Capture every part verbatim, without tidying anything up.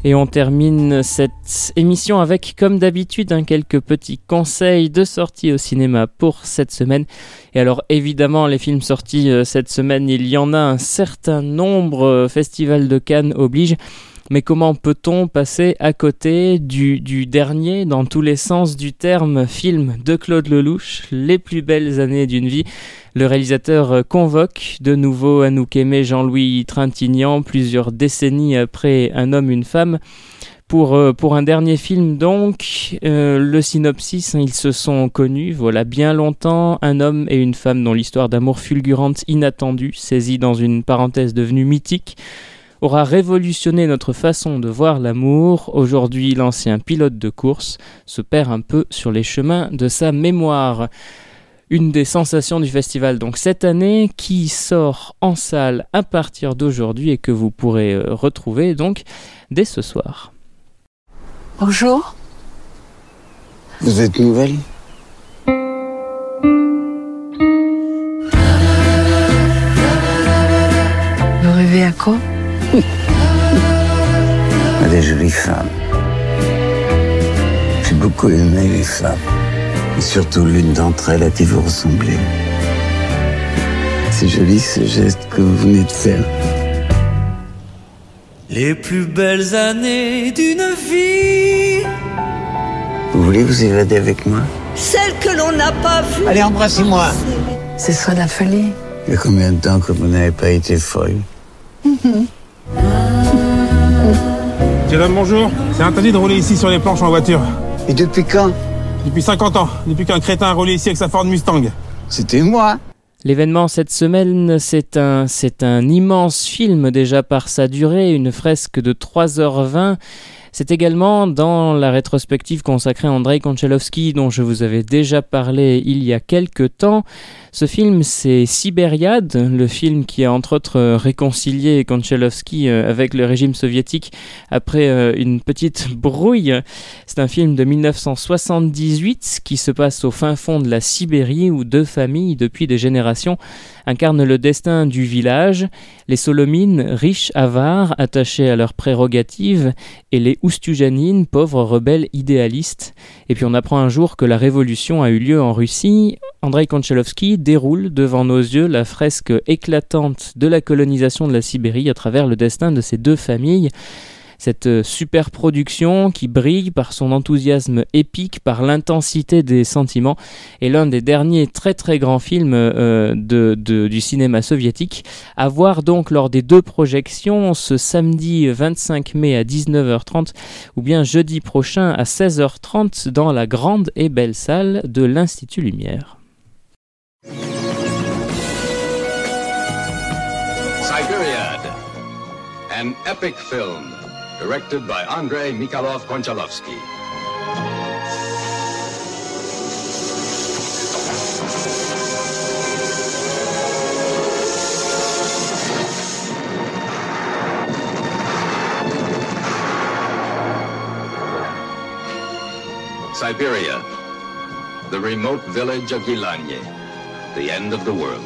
Et on termine cette émission avec, comme d'habitude, hein, quelques petits conseils de sortie au cinéma pour cette semaine. Et alors, évidemment, les films sortis euh, cette semaine, il y en a un certain nombre. Euh, Festival de Cannes oblige. Mais comment peut-on passer à côté du, du dernier, dans tous les sens du terme, film de Claude Lelouch, Les plus belles années d'une vie. Le réalisateur convoque de nouveau Anouk Aimée, Jean-Louis Trintignant, plusieurs décennies après Un homme, une femme. Pour, euh, pour un dernier film donc, euh, le synopsis, hein, ils se sont connus, voilà bien longtemps, un homme et une femme dont l'histoire d'amour fulgurante, inattendue, saisie dans une parenthèse devenue mythique, aura révolutionné notre façon de voir l'amour. Aujourd'hui, l'ancien pilote de course se perd un peu sur les chemins de sa mémoire. Une des sensations du festival donc cette année, qui sort en salle à partir d'aujourd'hui et que vous pourrez euh, retrouver donc dès ce soir. Bonjour. Vous êtes nouvelle ? Vous rêvez à quoi ? À des jolies femmes. J'ai beaucoup aimé les femmes. Et surtout l'une d'entre elles à qui vous ressemblez. C'est joli ce geste que vous venez de faire. Les plus belles années d'une vie. Vous voulez vous évader avec moi ? Celles que l'on n'a pas vues. Allez, embrassez-moi. Ce serait la folie. Il y a combien de temps que vous n'avez pas été folle ? Madame, bonjour. C'est interdit de rouler ici sur les planches en voiture. Et depuis quand ? Depuis cinquante ans. Depuis qu'un crétin a roulé ici avec sa Ford Mustang. C'était moi. L'événement cette semaine, c'est un, c'est un immense film déjà par sa durée, une fresque de trois heures vingt. C'est également dans la rétrospective consacrée à Andreï Konchalovsky, dont je vous avais déjà parlé il y a quelques temps. Ce film, c'est Sibériade, le film qui a entre autres réconcilié Konchalovsky avec le régime soviétique après une petite brouille. C'est un film de dix-neuf cent soixante-dix-huit qui se passe au fin fond de la Sibérie, où deux familles, depuis des générations, incarnent le destin du village, les Solomines, riches, avares, attachés à leurs prérogatives, et les Oustoujanines, pauvres rebelles idéalistes. Et puis on apprend un jour que la révolution a eu lieu en Russie. Andreï Konchalovsky déroule devant nos yeux la fresque éclatante de la colonisation de la Sibérie à travers le destin de ces deux familles. Cette super production qui brille par son enthousiasme épique, par l'intensité des sentiments, est l'un des derniers très très grands films euh, de, de, du cinéma soviétique. À voir donc lors des deux projections, ce samedi vingt-cinq mai à dix-neuf heures trente ou bien jeudi prochain à seize heures trente dans la grande et belle salle de l'Institut Lumière. Siberiad, an epic film. Directed by Andrei Mikhailov Konchalovsky. Siberia, the remote village of Gilanye, the end of the world.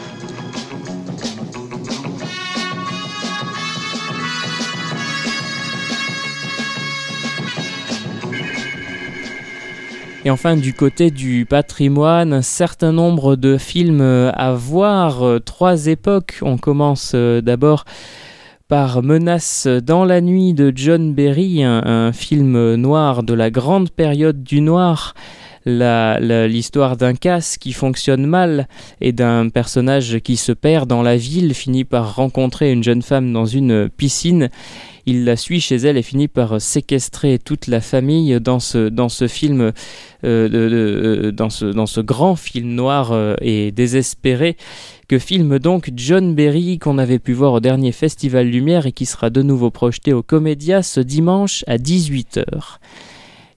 Et enfin, du côté du patrimoine, un certain nombre de films à voir, trois époques. On commence d'abord par Menace dans la nuit de John Berry, un, un film noir de la grande période du noir. La, la, l'histoire d'un casse qui fonctionne mal et d'un personnage qui se perd dans la ville, finit par rencontrer une jeune femme dans une piscine. Il la suit chez elle et finit par séquestrer toute la famille dans ce, dans ce film, euh, de, de, dans, ce, dans ce grand film noir euh, et désespéré que filme donc John Berry, qu'on avait pu voir au dernier Festival Lumière et qui sera de nouveau projeté au Comédia ce dimanche à dix-huit heures.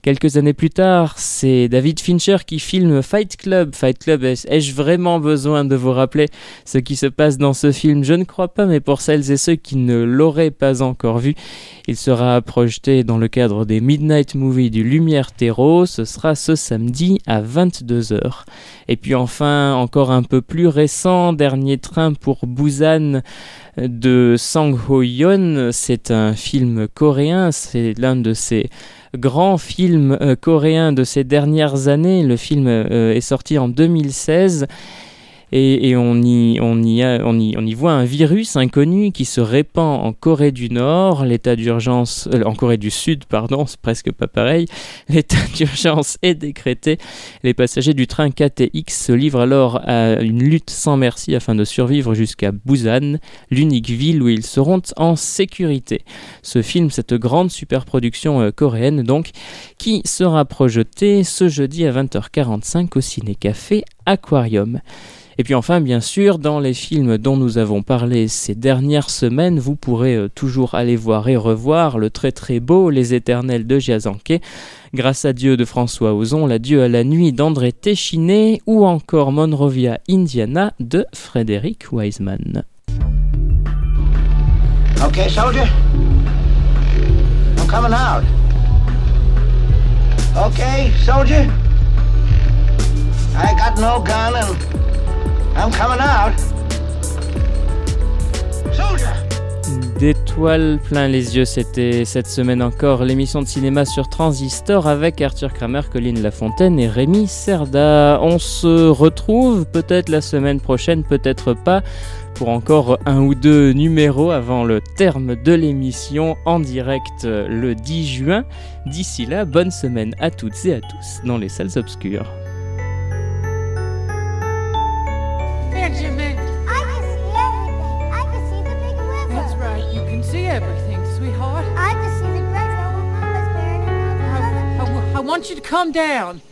Quelques années plus tard, c'est David Fincher qui filme Fight Club. Fight Club, ai-je vraiment besoin de vous rappeler ce qui se passe dans ce film? Je ne crois pas, mais pour celles et ceux qui ne l'auraient pas encore vu, il sera projeté dans le cadre des Midnight Movies du Lumière Terreau. Ce sera ce samedi à vingt-deux heures. Et puis enfin, encore un peu plus récent, Dernier train pour Busan de Sang Ho-yeon. C'est un film coréen, c'est l'un de ces grands films euh, coréens de ces dernières années. Le film euh, est sorti en deux mille seize. Et, et on, y, on, y a, on, y, on y voit un virus inconnu qui se répand en Corée du Nord, l'état d'urgence, euh, en Corée du Sud, pardon, c'est presque pas pareil, l'état d'urgence est décrété. Les passagers du train K T X se livrent alors à une lutte sans merci afin de survivre jusqu'à Busan, l'unique ville où ils seront en sécurité. Ce film, cette grande superproduction euh, coréenne donc, qui sera projetée ce jeudi à vingt heures quarante-cinq au Ciné-Café Aquarium. Et puis enfin, bien sûr, dans les films dont nous avons parlé ces dernières semaines, vous pourrez euh, toujours aller voir et revoir le très très beau Les Éternels de Jiazanke, Grâce à Dieu de François Ozon, L'Adieu à la nuit d'André Téchiné ou encore Monrovia Indiana de Frédéric Wiseman. Okay, soldier. I'm coming out. Okay, soldier. I got no gun and I'm coming out. Soldier. D'étoiles plein les yeux, c'était cette semaine encore l'émission de cinéma sur Transistor avec Arthur Kramer, Colline Lafontaine et Rémi Cerda. On se retrouve peut-être la semaine prochaine, peut-être pas, pour encore un ou deux numéros avant le terme de l'émission en direct le dix juin. D'ici là, bonne semaine à toutes et à tous dans les salles obscures. Benjamin, I can see everything. I can see the big river. that's right. You can see everything, sweetheart. I can see the great old mama's bearing another I, brother. I, I want you to come down.